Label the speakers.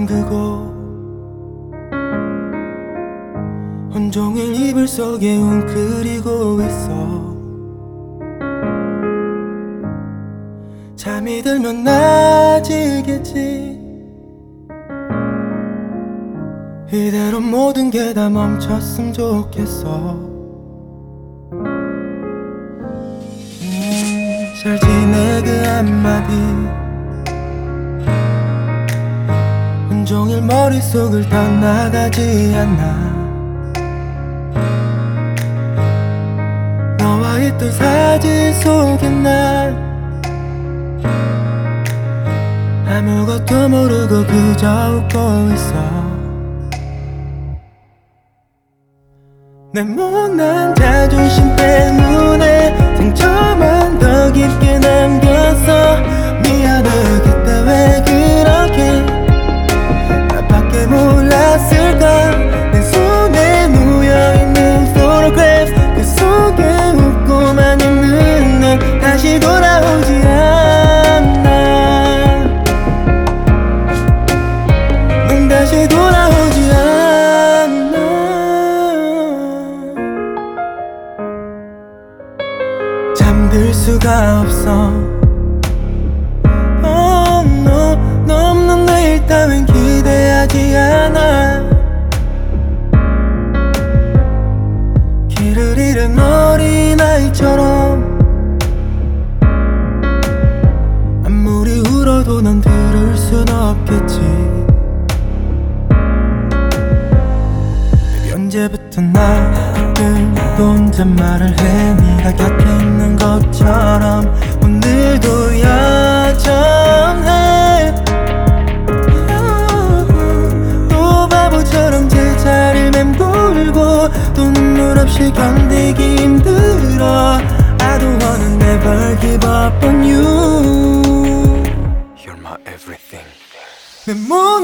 Speaker 1: 잠그고 온종일 이불 속에 웅크리고 있어. 잠이 들면 나아지겠지. 이대로 모든 게 다 멈췄으면 좋겠어. 잘 지내 그 한마디 온종일 머릿속을 떠나가지 않아. 너와 있던 사진 속에 난 아무것도 모르고 그저 웃고 있어. 내 못난 자존심 때문에 상처만 더 깊게 남겼어. 미안해 그때 왜 그렇게 나밖에 몰랐을까. 내 손에 놓여있는 photographs 그 속에 웃고만 있는 넌 다시 돌아오지 않아. 넌 다시 돌아오지 않아. 잠들 수가 없어. Oh no, 너 없는 내일 따윈 기대하지 않아. 길을 잃은 어린아이처럼 아무리 울어도 넌 들을 순 없겠지. 언제부터 나를 또 혼잣말을 해. 네가 곁에 있는 것처럼 오늘도 여전해. 또 바보처럼 제자리를 맴돌고 또 눈물 없이 견디기 힘들어. I don't wanna never give up on you.
Speaker 2: You're my everything.
Speaker 1: 내